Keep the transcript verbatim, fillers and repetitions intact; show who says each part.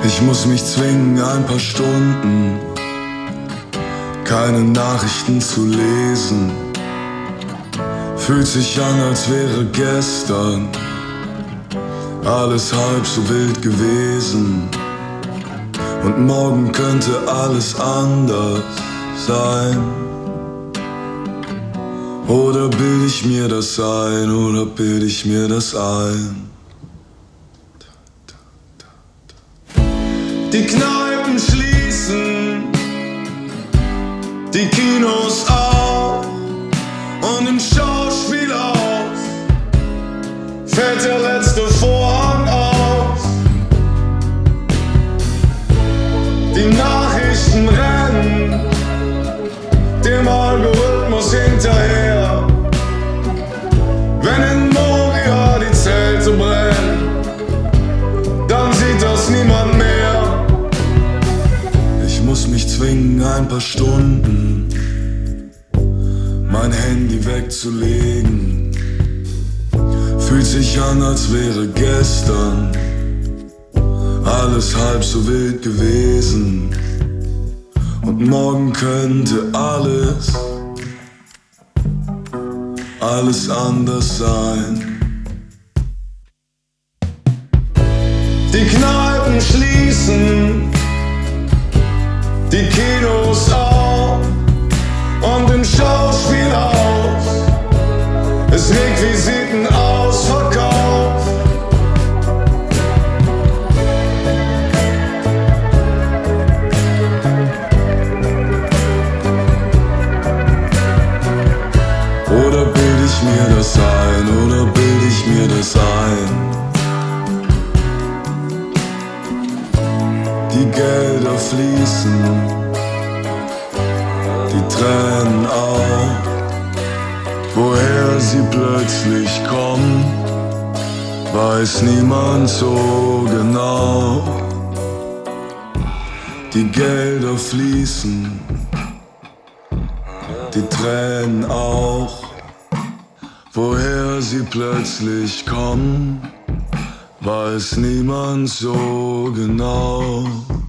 Speaker 1: Ich muss mich zwingen, ein paar Stunden keine Nachrichten zu lesen. Fühlt sich an, als wäre gestern alles halb so wild gewesen. Und morgen könnte alles anders sein. Oder bild ich mir das ein, oder bild ich mir das ein? Die Kneipen schließen, die Kinos auch, und im Schauspielhaus fällt der letzte Vorhang aus. Die Nachrichten rennen dem Algorithmus hinterher. Wenn in Moria die Zelte brennen, dann sieht das niemand mehr. Ich muss mich zwingen, ein paar Stunden mein Handy wegzulegen. Fühlt sich an, als wäre gestern alles halb so wild gewesen. Und morgen könnte alles, alles anders sein. Die Kneipen schließen, die Kinos auch, und im Schauspielhaus ist Requisiten ausverkauft. Oder bild ich mir das ein, oder bild ich mir das ein? Die Gelder fließen, die Tränen auch. Woher sie plötzlich kommen, weiß niemand so genau. Die Gelder fließen, die Tränen auch. Woher sie plötzlich kommen, weiß niemand so genau.